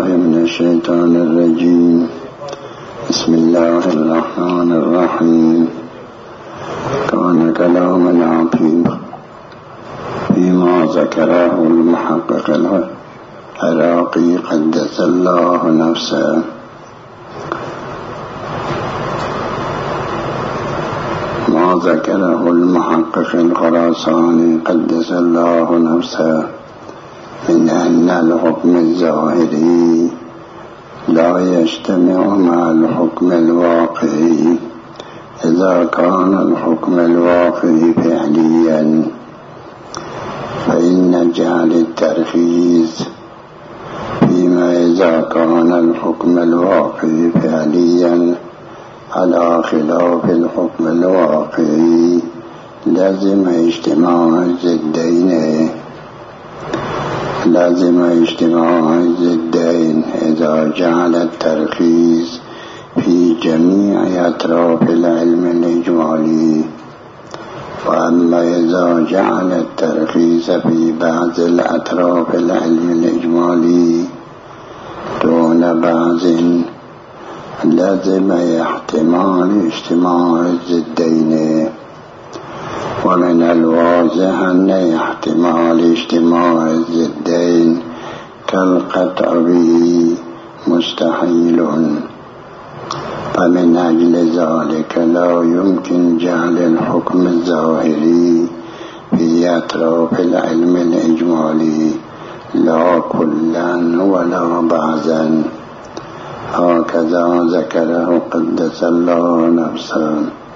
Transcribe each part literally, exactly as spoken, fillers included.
بالله من الشيطان الرجيم. بسم الله الرحمن الرحيم. كان كلام العقيد فيما ذكره المحقق العراقي قدس الله نفسه. ما ذكره المحقق الخراساني قدس الله نفسه من أن الحكم الظاهري لا يجتمع مع الحكم الواقعي إذا كان الحكم الواقعي فعليا، فإن جعل الترخيص فيما إذا كان الحكم الواقعي فعليا على خلاف الحكم الواقعي لازم اجتماع الضدين لازم اجتماع الضدين إذا جعل الترخيص في جميع أطراف العلم الإجمالي. وأما إذا جعل الترخيص في بعض الأطراف العلم الإجمالي دون بعض لازم احتمال اجتماع الضدين. ومن الواضح أن احتمال اجتماع الضدين كالقطع به مستحيل، فمن أجل ذلك لا يمكن جعل الحكم الظاهري في أطراف العلم الإجمالي لا كلا ولا بعضا، هكذا ذكره قدس الله نفسه.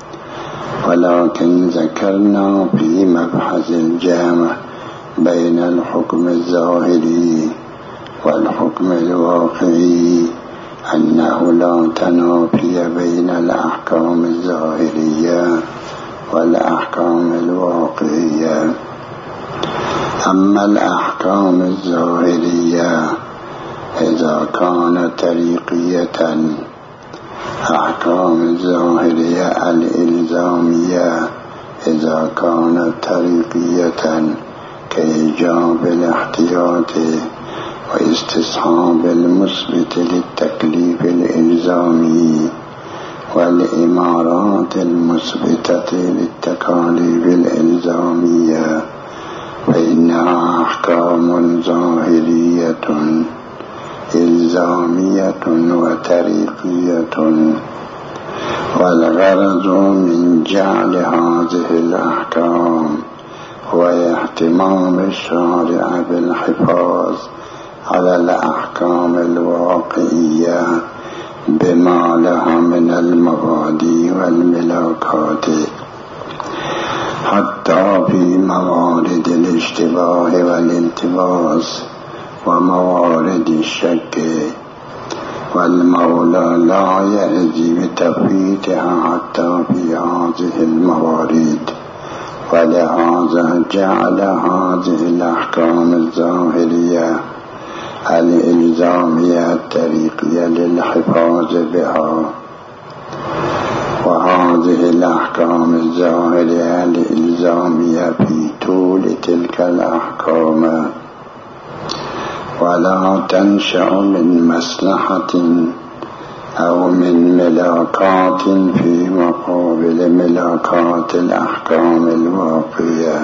ولكن ذكرنا في مبحث الجامع بين الحكم الظاهري والحكم الواقعي أنه لا تنافي بين الأحكام الظاهرية والأحكام الواقعية. أما الأحكام الظاهرية إذا كانت طريقية، أحكام الظاهرية الإلزامية إذا كانت طريقية كإيجاب الاحتياط واستصحاب المثبت للتكليف الإلزامي والإمارات المثبتة للتكاليف الإلزامية، فإنها أحكام ظاهرية إلزامية وطريقية. والغرض من جعل هذه الأحكام هو اهتمام الشارع بالحفاظ على الأحكام الواقعية بما لها من المبادئ والملاكات، حتى في موارد الاشتباه والالتباس وموارد الشك، والمولى لا يرضي بتفويتها حتى في هذه الموارد. ولهذا جعل هذه الأحكام الظاهرية الإلزامية الطريقية للحفاظ بها، وهذه الأحكام الظاهرية الإلزامية في طول تلك الأحكام ولا تنشأ من مصلحة أو من ملاكات في مقابل ملاكات الأحكام الواقعية.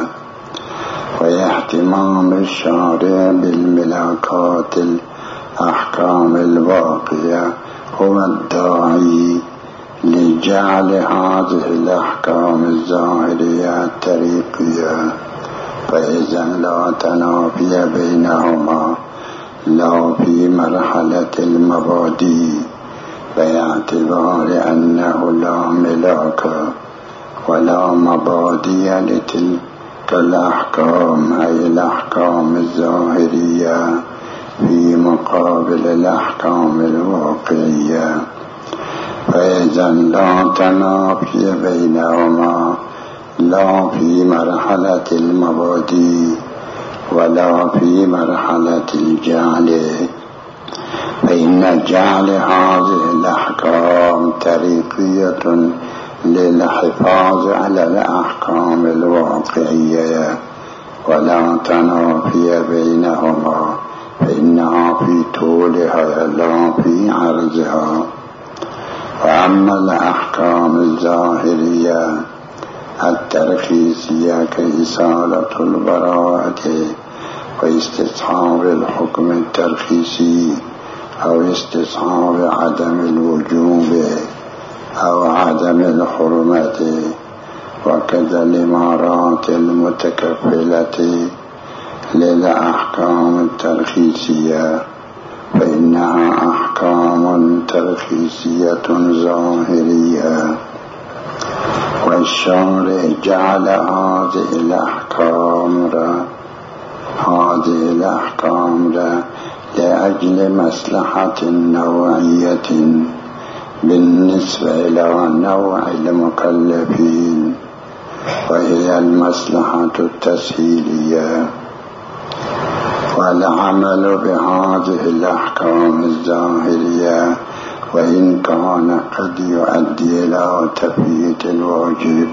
واهتمام الشارع بالملاكات الأحكام الواقعية هو الداعي لجعل هذه الأحكام الظاهرية الطريقية. فإذا لا تنافي بينهما لا في مرحلة المبادئ باعتبار أنه لا ملاك ولا مبادئ لتلك الأحكام أي الأحكام الظاهرية في مقابل الأحكام الواقعية. فإذا لا تنافي بينهما لا في مرحلة المبادئ ولا في مرحلة الجعل، فإن جعل هذه الأحكام طريقية للحفاظ على الأحكام الواقعية ولا تنافي بينهما، فإنها في طول طولها لا في عرضها. وأما الأحكام الظاهرية الترخيصية كإصالة البراءة واستصحاب الحكم الترخيصي أو استصحاب عدم الوجوب أو عدم الحرمة، وكذا الإمارات المتكفلة للأحكام الترخيصية فإنها أحكام ترخيصية ظاهرية. والشارع جعل هذه الأحكام هذه الأحكام لأجل مصلحة نوعية بالنسبة إلى نوع المكلفين، وهي المصلحة التسهيلية. والعمل بهذه الأحكام الظاهرية وإن كان قد يؤدي إلى تفويت الواجب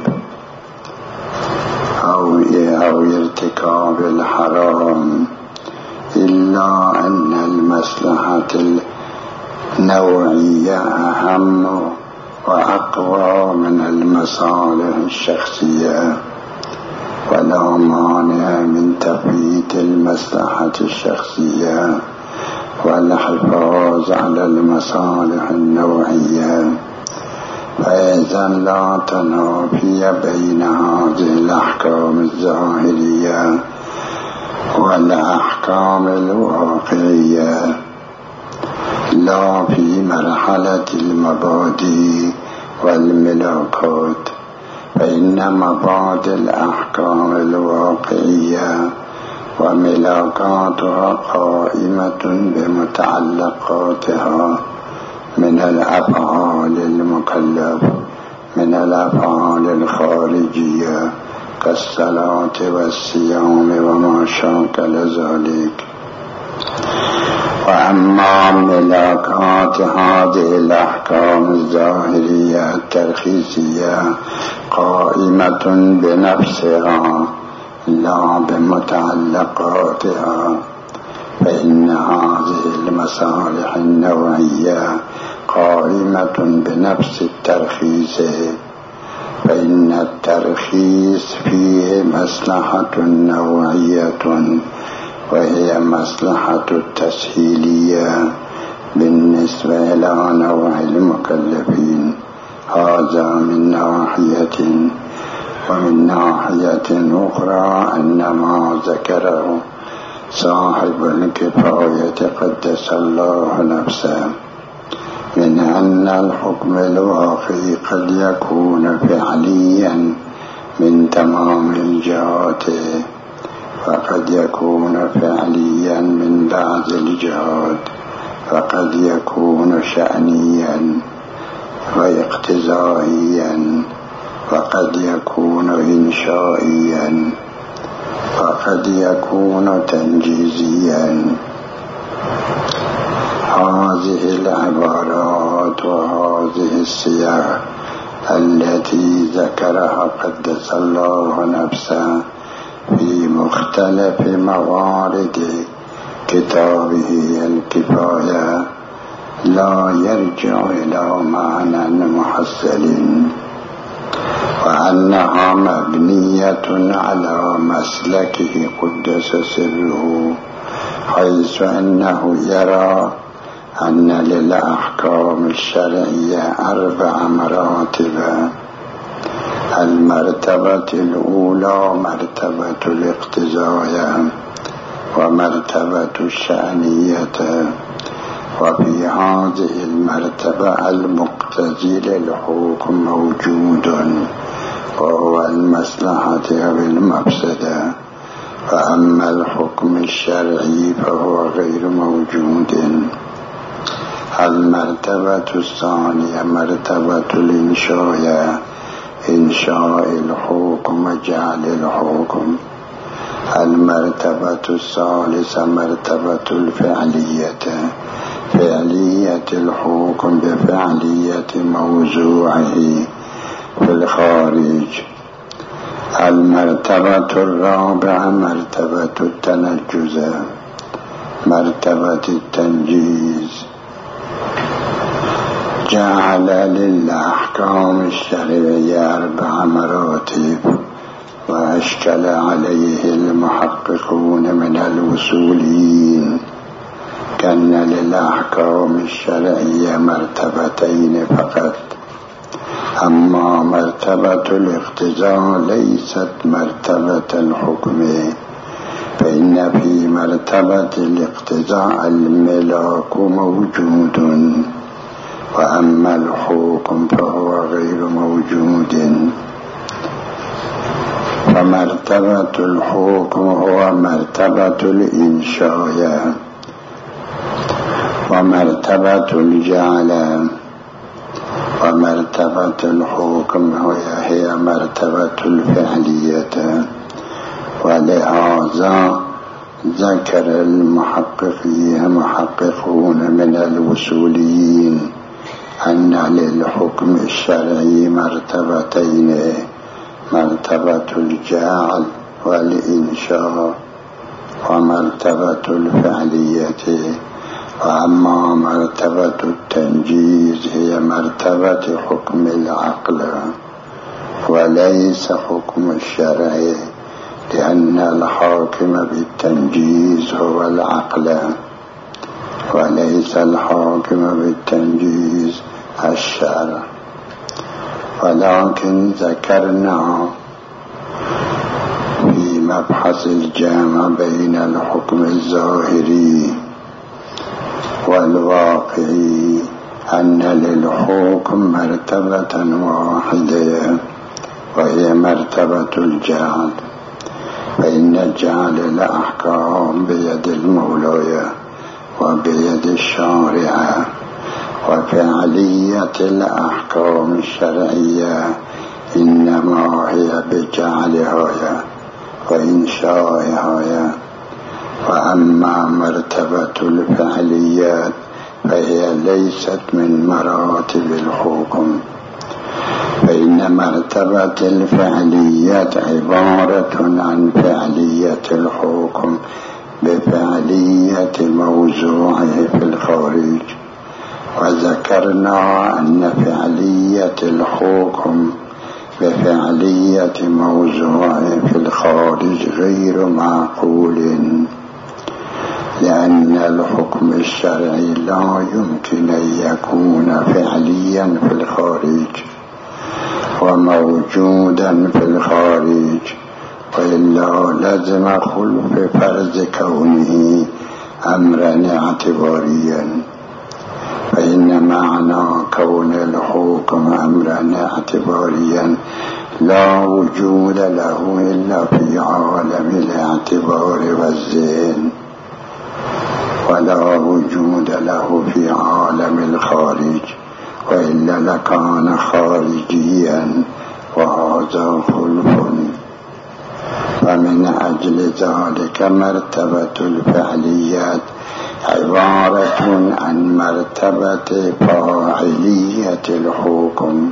أو أو ارتكاب الحرام، إلا أن المصلحة النوعية أهم وأقوى من المصالح الشخصية، ولا مانع من تفويت المصلحة الشخصية والحفاظ على المصالح النوعية. فإذا لا تنافي بين هذه الأحكام الظاهرية والأحكام الواقعية، لا في مرحلة المبادئ والملاكات، فإن مبادئ الأحكام الواقعية وملاكاتها قائمة بمتعلقاتها من الأفعال المكلف من الأفعال الخارجية كالصلاة والصيام وما شاكل ذلك. وأما ملاكات هذه الأحكام الظاهرية الترخيصية قائمة بنفسها لا بمتعلقاتها، فإن هذه المصالح النوعية قائمة بنفس الترخيص، فإن الترخيص فيه مصلحة نوعية وهي مصلحة التسهيلية بالنسبة إلى نوع المكلفين. هذا من ناحية. ومن ناحية أخرى أن ما ذكره صاحب الكفاية قدس الله نفسه من أن الحكم الواقعي قد يكون فعليا من تمام الجهات، فقد يكون فعليا من بعض الجهات، فقد يكون شأنيا واقتضائيا، وقد يكون إنشائيا، وقد يكون تنجيزيا. هذه العبارات وهذه السياق التي ذكرها قدس الله نفسه في مختلف موارد كتابه الكفاية لا يرجع إلى معنى محصل، وأنها مبنية على مسلكه قدس سره، حيث أنه يرى أن للأحكام الشرعية أربع مراتب. المرتبة الأولى مرتبة الاقتضاء ومرتبة الشأنية، وفي هذه المرتبة المقتضي للحكم موجود وهو المصلحة والمفسدة، فأما الحكم الشرعي فهو غير موجود. المرتبة الثانية مرتبة الإنشاء، إنشاء الحكم وجعل الحكم. المرتبة الثالثة مرتبة الفعلية، فعلية الحكم بفعلية موضوعه في الخارج. المرتبة الرابعة مرتبة التنجز، مرتبة التنجيز. جعل للأحكام الشرعية أربع مراتب، وأشكل عليه المحققون من الوصوليين كأن للأحكام الشرعية مرتبتين فقط، أما مرتبة الاقتضاء ليست مرتبة الحكم، فإن في مرتبة الاقتضاء الملاك موجود، وأما الحكم فهو غير موجود. فمرتبة الحكم هو مرتبة الإنشاء، ومرتبة الجعل، ومرتبة الحكم هي مرتبة الفعلية. ولهذا ذكر المحققين محققون من الوصوليين أن للحكم الشرعي مرتبتين، مرتبة الجعل والإنشاء ومرتبة الفعلية، وأما مرتبة التنجيز هي مرتبة حكم العقل وليس حكم الشرع، لأن الحاكم بالتنجيز هو العقل وليس الحاكم بالتنجيز الشرع. ولكن ذكرنا في مبحث الجامع بين الحكم الظاهري والواقعي أن للحكم مرتبة واحدة وهي مرتبة الجعل، فإن جعل الأحكام بيد المولى وبيد الشارع، وفعلية الأحكام الشرعية إنما هي بجعلها وإنشائها. وأما مرتبة الفعليات فهي ليست من مراتب الحكم، فإن مرتبة الفعليات عبارة عن فعلية الحكم بفعلية موضوعه في الخارج. وذكرنا أن فعلية الحكم بفعلية موضوعه في الخارج غير معقول، لأن الحكم الشرعي لا يمكن أن يكون فعليا في الخارج وموجودا في الخارج، وإلا لازم خلف فرض كونه أمرا اعتباريا. فإن معنى كون الحكم أمرا اعتباريا لا وجود له إلا في عالم الاعتبار والذهن، ولا وجود له في عالم الخارج، وإلا لكان خارجيا، وهذا خلف. فمن أجل ذلك مرتبة الفعليات عبارة عن مرتبة فاعلية الحكم،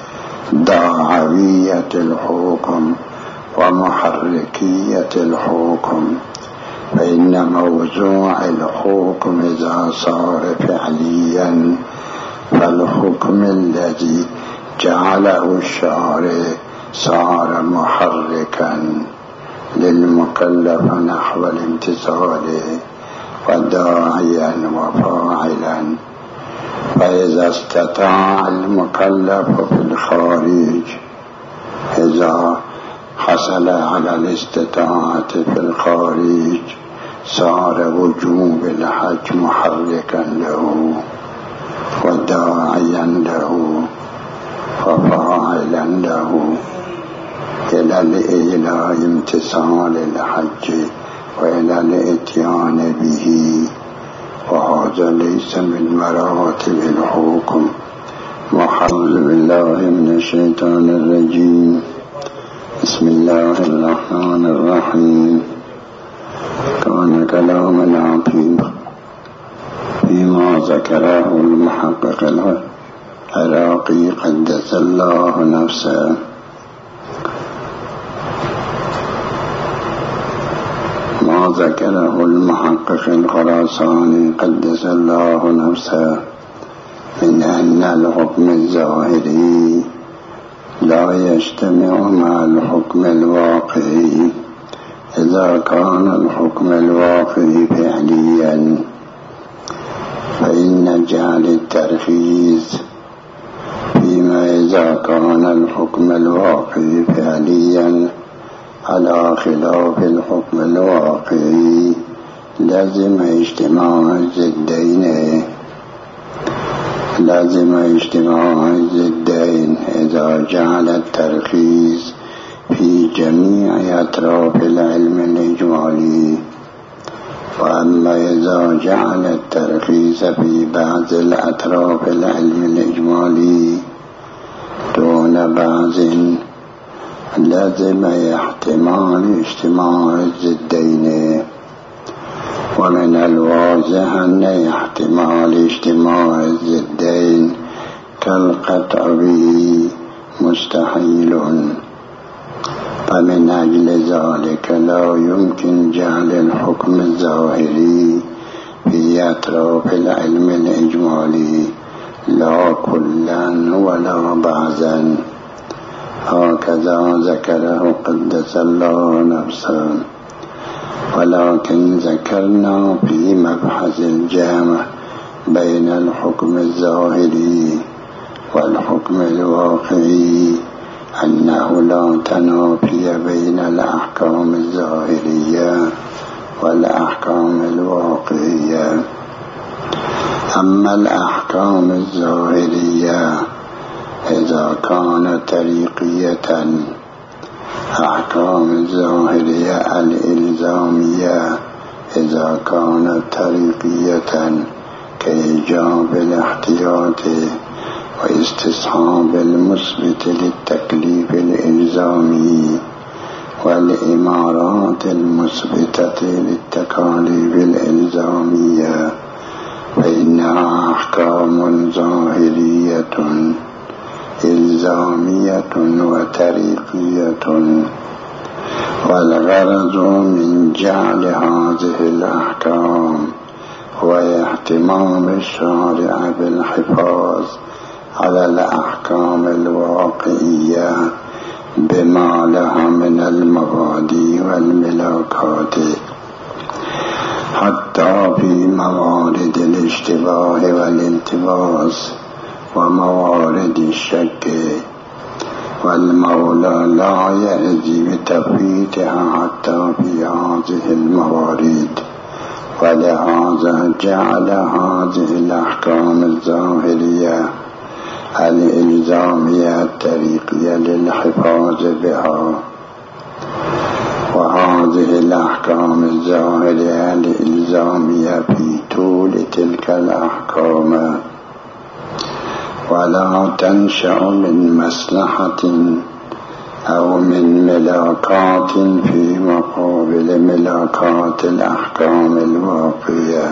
داعوية الحكم، ومحركية الحكم. فإن موضوع الحكم إذا صار فعليا فالحكم الذي جعله الشارع صار محركا للمكلف نحو الامتثال وداعيا وفاعلا. فإذا استطاع المكلف في الخارج، إذا حصل على الاستطاعة في الخارج صار وجوب الحج محركا له وداعيا له وفاعلا له إلى الإله امتثال الحج وإلى الاتيان به، وهذا ليس من مراتب الحكم. أعوذ بالله من الشيطان الرجيم. بسم الله الرحمن الرحيم. كان كلام العقيد فيما ذكره المحقق العراقي قدس الله نفسه. ما ذكره المحقق الخراساني قدس الله نفسه من أن الحكم الظاهري لا يجتمع مع الحكم الواقعي إذا كان الحكم الواقعي فعليا، فإن جعل الترخيص فيما إذا كان الحكم الواقعي فعليا على خلاف الحكم الواقعي لازم اجتماع الضدين لازم اجتماع الضدين إذا جعل الترخيص في جميع أطراف العلم الإجمالي. وأما إذا جعل الترخيص في بعض الأطراف العلم الإجمالي دون بعض لازم احتمال اجتماع الضدين. ومن الواضح أن احتمال اجتماع الضدين كالقطع به مستحيل، فمن أجل ذلك لا يمكن جعل الحكم الظاهري في أطراف العلم الإجمالي لا كلا ولا بعضا، هكذا ذكره قدس الله نفسه. ولكن ذكرنا في مبحث الجامع بين الحكم الظاهري والحكم الواقعي أنه لا تنافي بين الأحكام الظاهرية والأحكام الواقعية. أما الأحكام الظاهرية إذا كانت طريقية، أحكام الظاهرية الإلزامية إذا كانت طريقية كإيجاب الاحتياط واستصحاب المثبت للتكليف الإلزامي والإمارات المثبتة للتكاليف الإلزامية، فإنها أحكام ظاهرية إلزامية وطريقية. والغرض من جعل هذه الأحكام هو اهتمام الشارع بالحفاظ على الأحكام الواقعية بما لها من المبادئ والملاكات، حتى في موارد الاشتباه والالتباس وموارد الشك، والمولى لا يأذي بتفويتها حتى في هذه الموارد. ولهذا جعل هذه الأحكام الظاهرية الإلزامية الطريقية للحفاظ بها. وهذه الأحكام الظاهرية الإلزامية في طول تلك الأحكام ولا تنشأ من مصلحة أو من ملاكات في مقابل ملاكات الأحكام الواقعية.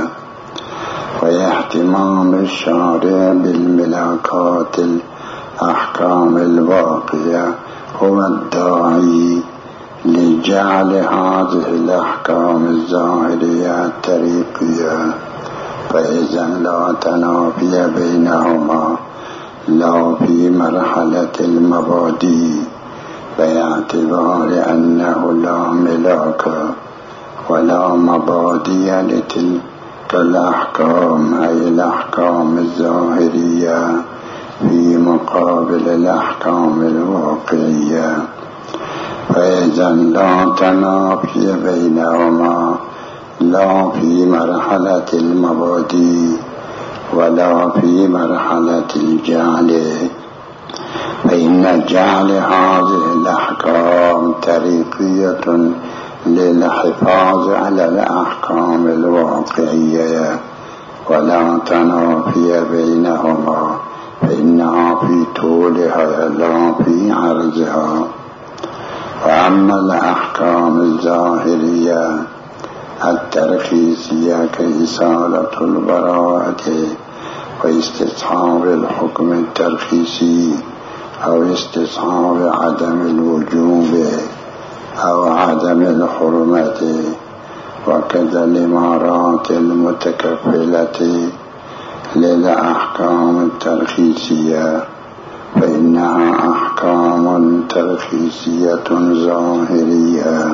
واهتمام الشارع بالملاكات الأحكام الواقعية هو الداعي لجعل هذه الأحكام الظاهرية الطريقية. فإذا لا تنافي بينهما لا في مرحلة المبادئ باعتبار أنه لا ملاك ولا مبادئ لتلك الأحكام أي الأحكام الظاهرية في مقابل الأحكام الواقعية. فإذا لا تنافي بينهما لا في مرحلة المبادئ ولا في مرحلة الجعل، فإن جعل هذه الأحكام طريقية للحفاظ على الأحكام الواقعية ولا تنافي بينهما، فإنها في طولها لا في عرضها. وأما الأحكام الظاهرية الترخيصية كإصالة البراءة واستصحاب الحكم الترخيصي أو استصحاب عدم الوجوب أو عدم الحرمة وكذا الإمارات المتكفلة للأحكام الترخيصية فإنها أحكام ترخيصية ظاهرية،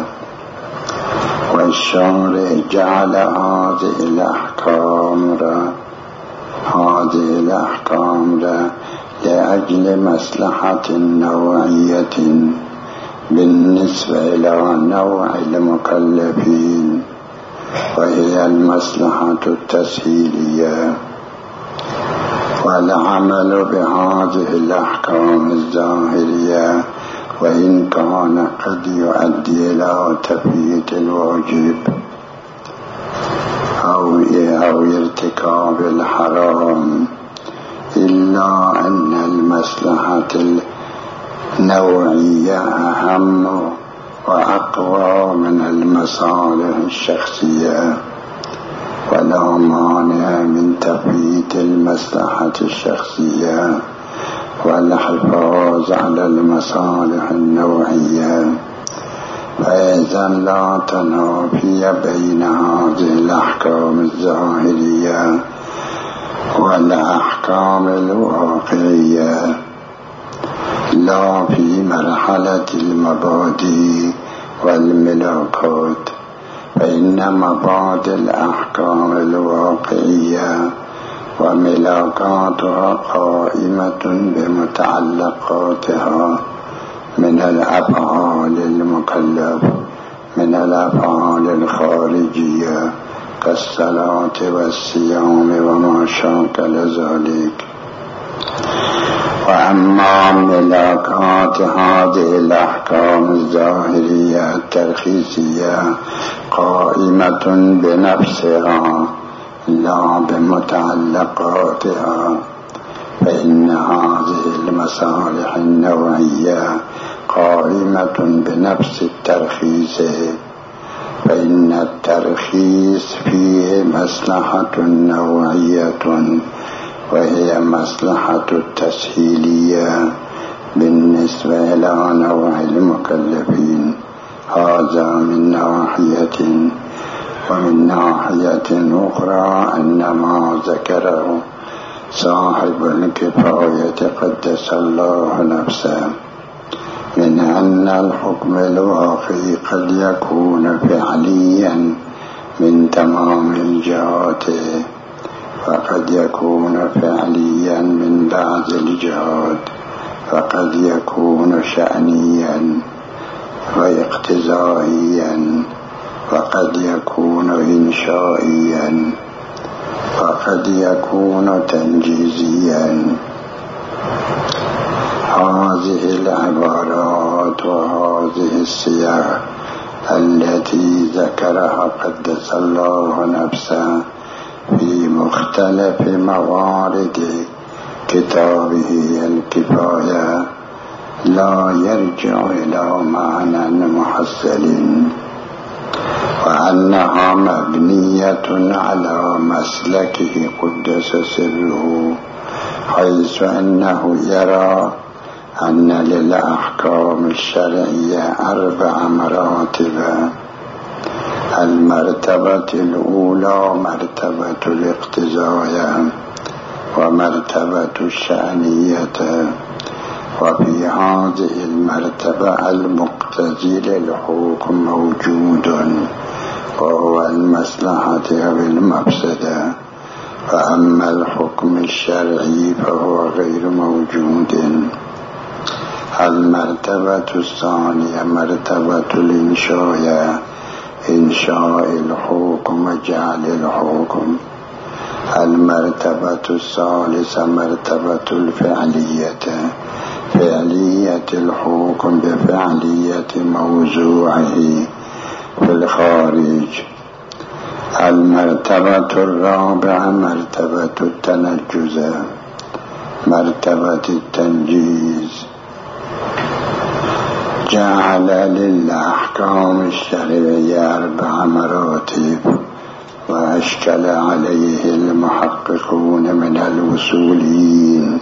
والشارع جعل هذه الأحكام هذه الأحكام لأجل مصلحة نوعية بالنسبة إلى نوع المكلفين، وهي المصلحة التسهيلية. والعمل بهذه الأحكام الظاهرية وإن كان قد يؤدي إلى تفويت الواجب أو أو ارتكاب الحرام، إلا أن المصلحة النوعية أهم وأقوى من المصالح الشخصية، ولا مانع من تفويت المصلحة الشخصية والحفاظ على المصالح النوعية. فإذا لا تنافي بين هذه الأحكام الظاهرية والأحكام الواقعية، لا في مرحلة المبادئ والملاكات، فإن مبادئ الأحكام الواقعية وملاكاتها قائمة بمتعلقاتها من الأفعال المكلف من الأفعال الخارجية كالصلاة والصيام وما شاكل ذلك. وأما ملاكات هذه الأحكام الظاهرية الترخيصية قائمة بنفسها لا بمتعلقاتها، فإن هذه المصالح النوعية قائمة بنفس الترخيص، فإن الترخيص فيه مصلحة نوعية وهي مصلحة التسهيلية بالنسبة إلى نوع المكلفين. هذا من ناحية، ومن ناحية أخرى أن ما ذكره صاحب الكفاية قدس الله نفسه من أن الحكم الواقعي قد يكون فعليا من تمام الجهات، فقد يكون فعليا من بعض الجهات، فقد يكون شأنيا واقتضائيا، وقد يكون إنشائيا، وقد يكون تنجيزيا. هذه العبارات وهذه السياق التي ذكرها قدس الله نفسه في مختلف موارد كتابه الكفاية لا يرجع إلى معنى محصل، وأنها مبنية على مسلكه قدس سره، حيث أنه يرى أن للأحكام الشرعية أربع مراتب. المرتبة الأولى مرتبة الاقتضاء ومرتبة الشأنية، وفي هذه المرتبة المقتضي للحكم موجود وهو المصلحة أو المفسدة، فأما الحكم الشرعي فهو غير موجود. المرتبة الثانية مرتبة الإنشاء، إنشاء الحكم وجعل الحكم. المرتبة الثالثة مرتبة الفعلية، فعلية الحكم بفعلية موضوعه في الخارج. المرتبة الرابعة مرتبة التنجز، مرتبة التنجيز. جعل للأحكام الشرعية أربع مراتب، وأشكل عليه المحققون من الوصوليين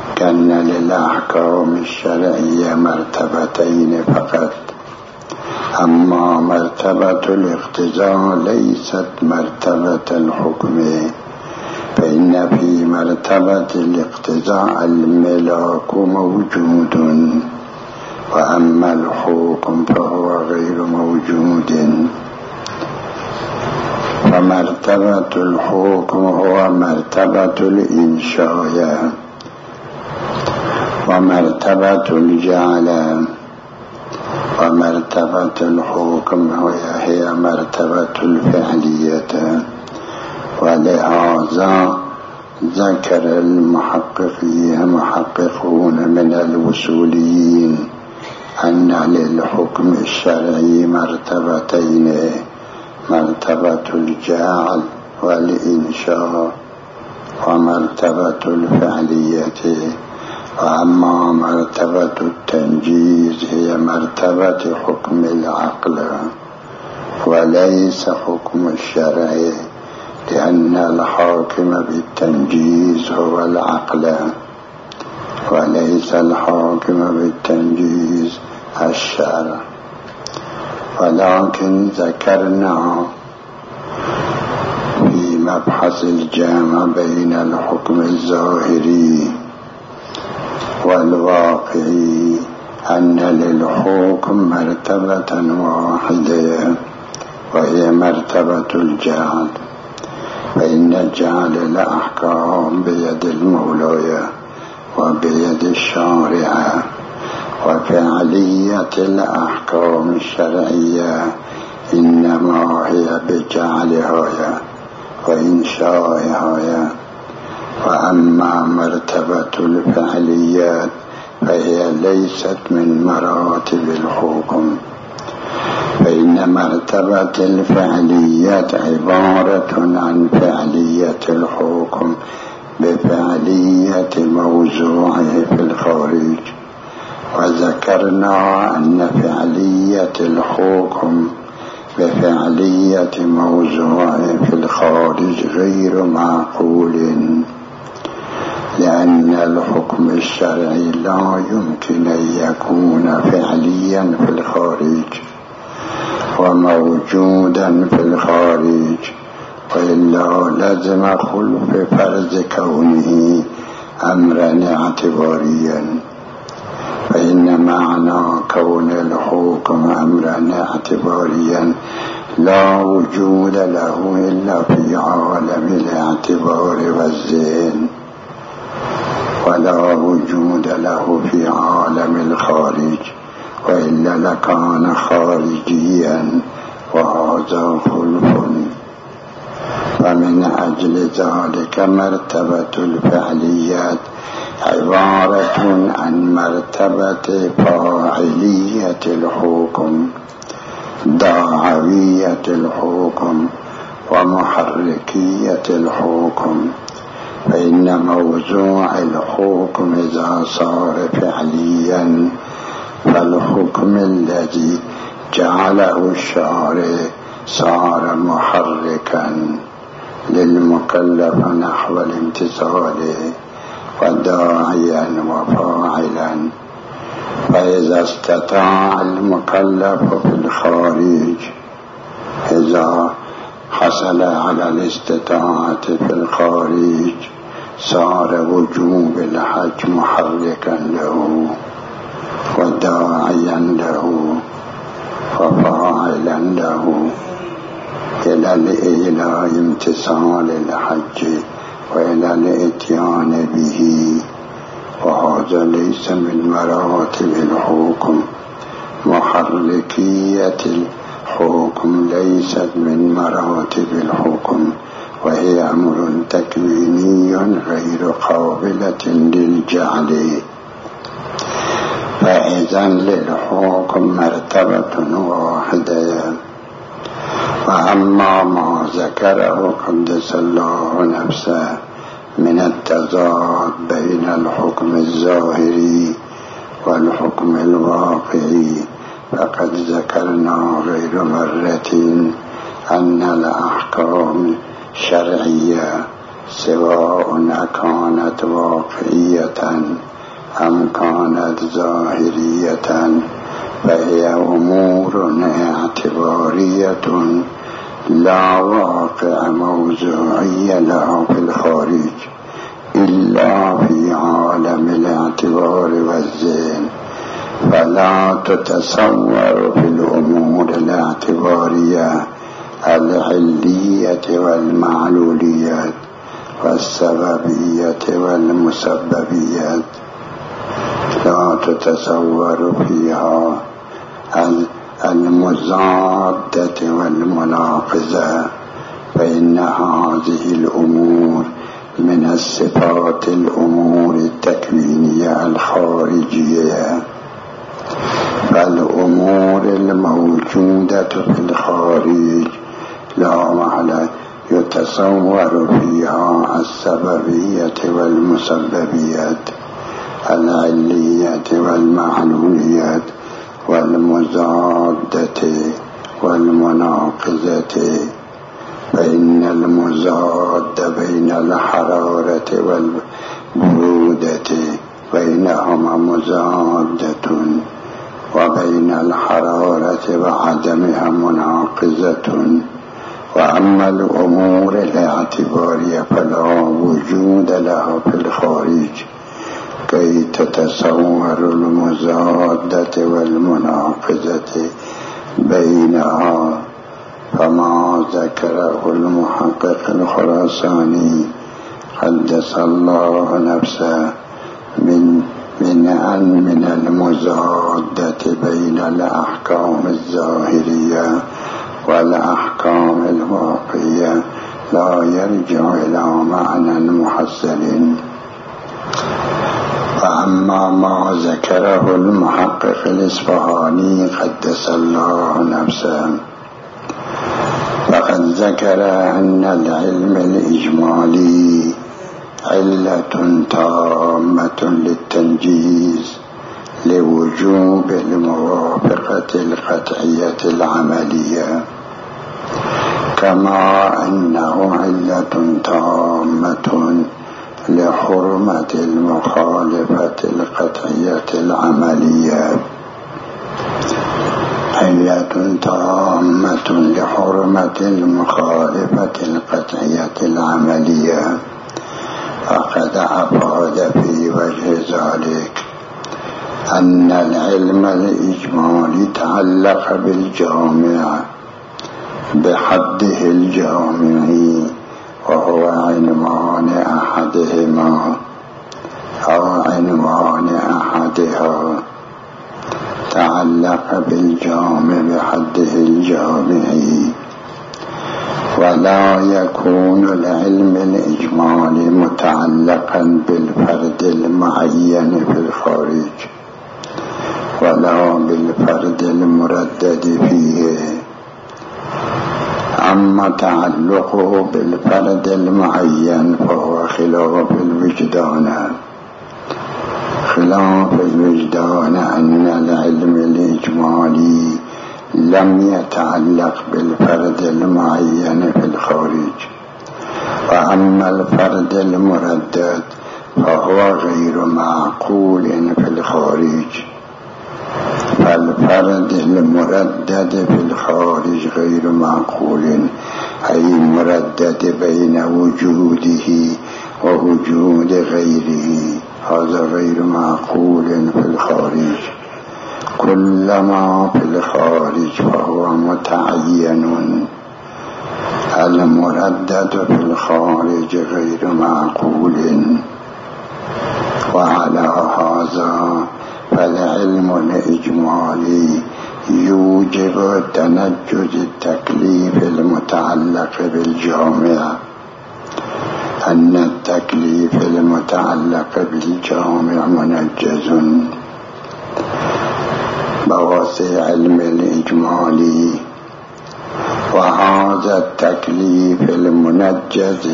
كأن للأحكام الشرعية مرتبتين فقط، أما مرتبة الاقتضاء ليست مرتبة الحكم، فإن في مرتبة الاقتضاء الملاك موجود، وأما الحكم فهو غير موجود. فمرتبة الحكم هو مرتبة الإنشاء، ومرتبة الجعل، ومرتبة الحكم هي مرتبة الفعلية. ولهذا ذكر المحققين محققون من الوصوليين أن للحكم الشرعي مرتبتين، مرتبة الجعل والإنشاء ومرتبة الفعلية. وأما مرتبة التنجيز هي مرتبة حكم العقل وليس حكم الشرع، لأن الحاكم بالتنجيز هو العقل وليس الحاكم بالتنجيز الشرع. ولكن ذكرنا في مبحث الجامع بين الحكم الظاهري والواقعي أن للحكم مرتبة واحدة وهي مرتبة الجعل، فإن الجعل الأحكام بيد المولى وبيد الشارع، وفعلية الأحكام الشرعية إنما هي بجعلها وإنشائها. وأما مرتبة الفعليات فهي ليست من مراتب الحكم، فإن مرتبة الفعليات عبارة عن فعلية الحكم بفعلية موضوعه في الخارج. وذكرنا أن فعلية الحكم بفعلية موضوعه في الخارج غير معقول، لأن الحكم الشرعي لا يمكن أن يكون فعليا في الخارج وموجودا في الخارج، وإلا لازم خلف فرض كونه أمرا اعتباريا. فإن معنى كون الحكم أمرا اعتباريا لا وجود له إلا في عالم الاعتبار والذهن، ولا وجود له في عالم الخارج، وإلا لكان خارجيا، وهذا خلف. فمن أجل ذلك مرتبة الفعليات عبارة عن مرتبة فاعلية الحكم، داعوية الحكم، ومحركية الحكم. فإن موضوع الحكم إذا صار فعليا فالحكم الذي جعله الشارع صار محركا للمكلف نحو الامتثال وداعيا وفاعلا. فإذا استطاع المكلف في الخارج، إذا حصل على الاستطاعة في الخارج صار وجوب الحج محركا له وداعيا له وفاعلا له إلى الإله امتثال الحج وإلى الاتيان به. وهذا ليس من مراتب الحكم. محركية الحكم ليست من مراتب الحكم، وهي أمر تكويني غير قابلة للجعل. فإذا للحكم مرتبة واحدة. وأما ما ذكره قدس الله نفسه من التضاد بين الحكم الظاهري والحكم الواقعي فقد ذكرنا غير مرة أن الأحكام الشرعية سواء كانت واقعية أم كانت ظاهرية فهي أمور اعتبارية لا واقع موضوعي لها في الخارج إلا في عالم الاعتبار والذهن، فلا تتصور في الأمور الاعتبارية العلية والمعلولية والسببية والمسببية، لا تتصور فيها المضادة والمناقضة، فإن هذه الأمور من الصفات الأمور التكوينية الخارجية. فالأمور الموجودة في الخارج لا معنى يتصور فيها السببية والمسببية، العلية والمعلولية والمضادة والمناقضة، فإن المضاد بين الحرارة والبرودة بينهما مضادة، وبين الحرارة وعدمها مناقضة. وأما الأمور الاعتبارية فلا وجود لها في الخارج كي تتصور المضادة والمناقضة بينها. فما ذكره المحقق الخراساني قدس الله نفسه من من أن من المضادة بين الأحكام الظاهرية والأحكام الواقعية لا يرجع إلى معنى محصل. وأما ما ذكره المحقق الإصفهاني قدس الله نفسه فقد ذكر أن العلم الإجمالي علة تامة للتنجيز لوجوب الموافقة القطعية العملية، كما أنه علة تامة لحرمة المخالفة القطعية العملية. علة تامة لحرمة المخالفة القطعية العملية. فقد أفاد في وجه ذلك أن العلم الإجمالي تعلق بالجامع بحده الجامعي، وهو عنوان أحدهما أو عنوان أحدها، تعلق بالجامع بحده الجامعي، ولا يكون العلم الإجمالي متعلقا بالفرد المعين في الخارج ولا بالفرد المردد فيه. أما تعلقه بالفرد المعين فهو خلاف الوجدان خلاف الوجدان أن العلم الإجمالي لم يتعلق بالفرد المعين في الخارج. وأما الفرد المردد فهو غير معقول في الخارج، فالفرد المردد في الخارج غير معقول، أي مردد بين وجوده ووجود غيره، هذا غير معقول في الخارج. كل ما في الخارج فهو متعين، المردد في الخارج غير معقول. وعلى هذا فالعلم الإجمالي يوجب تنجز التكليف المتعلق بالجامع، أن التكليف المتعلق بالجامع منجز بواسع علم الإجمالي. وهذا التكليف المنجز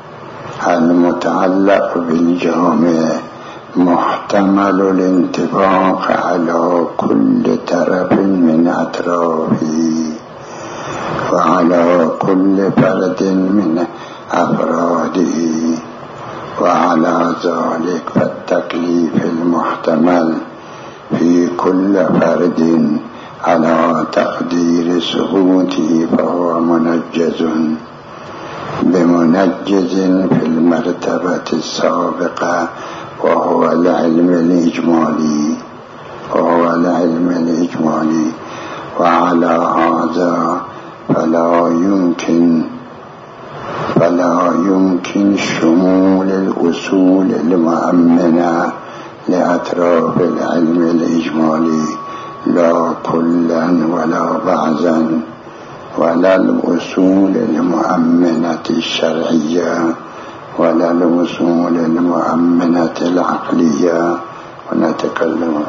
المتعلق بالجامع محتمل الانطباق على كل طرف من أطرافه وعلى كل فرد من أفراده، وعلى ذلك فالتكليف المحتمل في كل فرد على تقدير ثبوته فهو منجز بمنجز في المرتبة السابقة وهو العلم الإجمالي وهو العلم الإجمالي وعلى هذا فلا يمكن فلا يمكن شمول الأصول المؤمنة لأطراف العلم الإجمالي لا كلا ولا بعضا ولا الأصول المؤمنة الشرعية ولا الأصول المؤمنة العقلية. ونتكلم